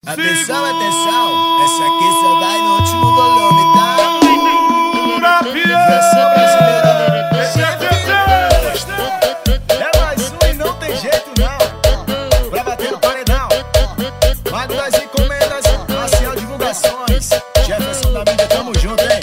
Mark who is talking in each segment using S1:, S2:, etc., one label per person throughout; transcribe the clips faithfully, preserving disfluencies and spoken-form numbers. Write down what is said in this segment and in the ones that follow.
S1: Atenção, atenção, essa aqui só vai no último volume, tá? Versão brasileira, é mais um e não tem jeito não. Pra bater no paredão, Mago das encomendas, Marcial Divulgações, Jefferson da mídia, tamo junto, hein?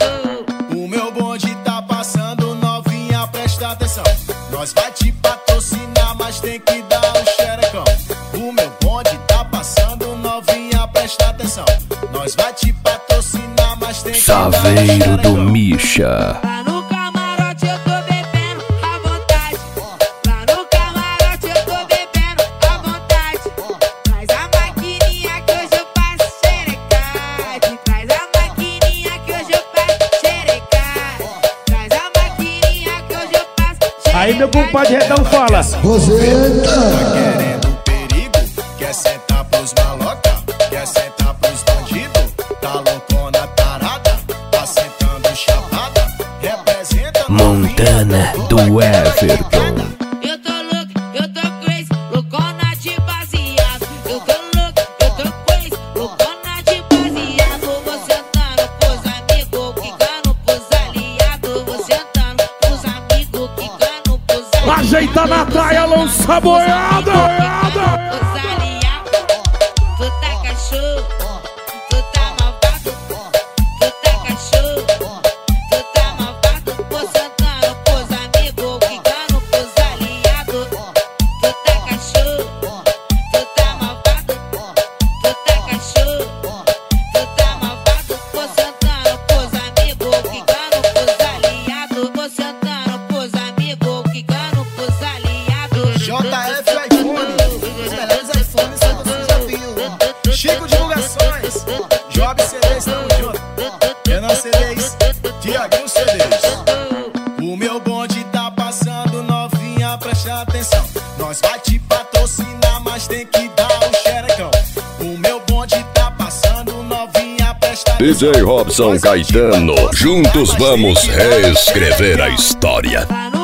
S1: O meu bonde tá passando, novinha, presta atenção. Nós vai te patrocinar, mas tem que dar um xerecão. O meu bonde tá passando, novinha, presta atenção. Nós vai te patrocinar, mas tem que
S2: Saveiro do Misha.
S3: Lá no camarote eu tô bebendo à vontade. Lá no camarote eu tô bebendo à vontade. Traz a maquininha que hoje eu faço xerecade. Traz a maquininha que hoje eu faço xerecade. Traz a maquininha que hoje eu faço xerecade.
S4: Aí meu compadre Redão fala:
S1: Roseta, tá querendo perigo? Quer sentar pros maloca? Quer sentar pros bandidos? Tá loucona tarada? Tá sentando chapada? Representa
S2: Montana do Everton.
S3: Eu tô louco, eu tô crazy, loucona de baseado. Eu tô louco, eu tô crazy, loucona de baseado. Vou sentando pros amigos, quicando pros aliados. Vou sentando pros amigos, quicando pros aliados.
S4: ajeita na praia, lança a boiada.
S3: Os aliados, tu tá cachorro, tu tá malvado. Tu tá cachorro, tu tá malvado. Vou sentando pros amigos, quicando pros aliados. Tu tá cachorro, tu tá malvado. Tu tá cachorro, tu tá malvado. Vou sentando pros amigos, quicando pros aliados. Vou sentando pros amigos, quicando pros aliados.
S1: J F iPhone, os melhores iPhones só você já viu. Chico Divulgações, Job C Ds, tamo junto. Renan C Ds, Tiaguinho C Ds. O meu bonde tá passando, novinha, presta atenção. Nós vai te patrocinar, mas tem que dar um xerecão. O meu bonde tá passando, novinha, presta
S2: D
S1: atenção.
S2: J Robson
S1: Nós vai te
S2: Caetano,
S1: patrocinar,
S2: juntos
S1: mas tem
S2: vamos
S1: que dar um
S2: reescrever a
S1: xerecão.
S2: história.
S3: Lá no